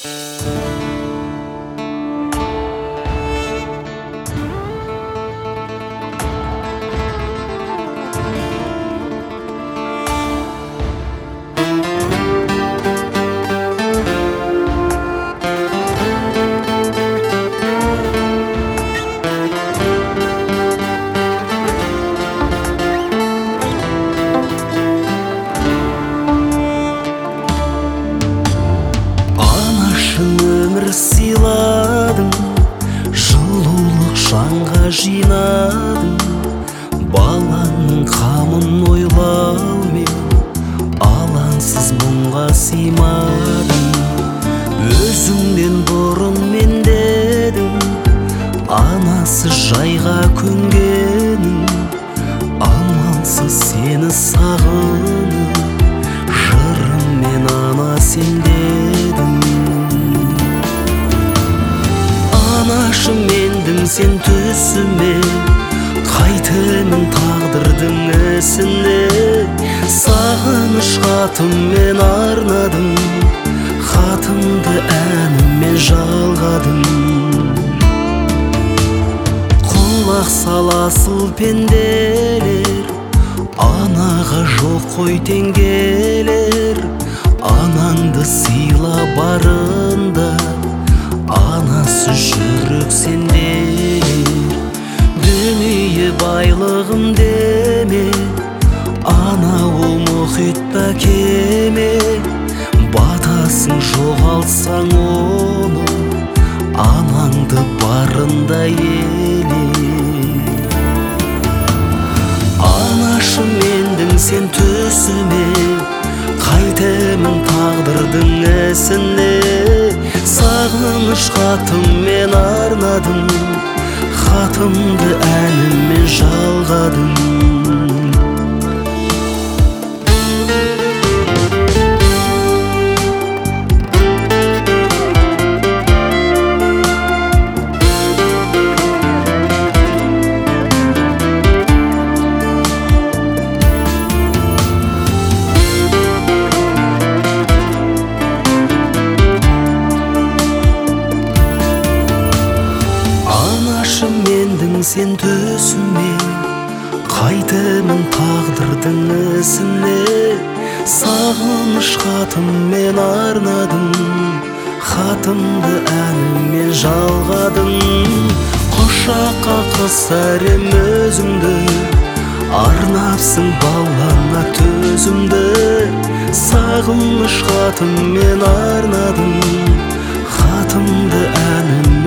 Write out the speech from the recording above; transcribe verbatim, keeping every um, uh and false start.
Сыйладың, жылулық жанға жинадың, баланың қамын ойлаумен алаңсыз мұңға сыймадың. Өзіңнен бұрын мен дедің, анасы жайға көнгенің, амалсыз сені сағынып, жырыммен ана сен дедің. Анашым мендің сен төсіме, қайтемін тағдырдың ісіне. Сағыныш хатыммен арнадым, хатымды әніммен жалғадым. Құлақ саласыл пенделер, анаға жоқ қой теңгелер. Анаңды сыйла барында, анасы жүрек сендер. Дүние байлығым деме, ана ол мұхитта кеме. Батасың жоғалтсаң оны, анаңды барында еле. Анашым мендің сен төсіме, қайтемін тағдырдың ісіне. Сағыныш хатыммен арнадым, хатымды әніммен жалғадым. Мендің сен төсіме, қайтемін тағдырдың ісіне. Сағыныш хатыммен арнадым, хатымды әніммен жалғадым. Құшаққа қысарым өзіңді, арнапсың балаңа төзімді. Сағыныш хатыммен арнадым, хатымды әніммен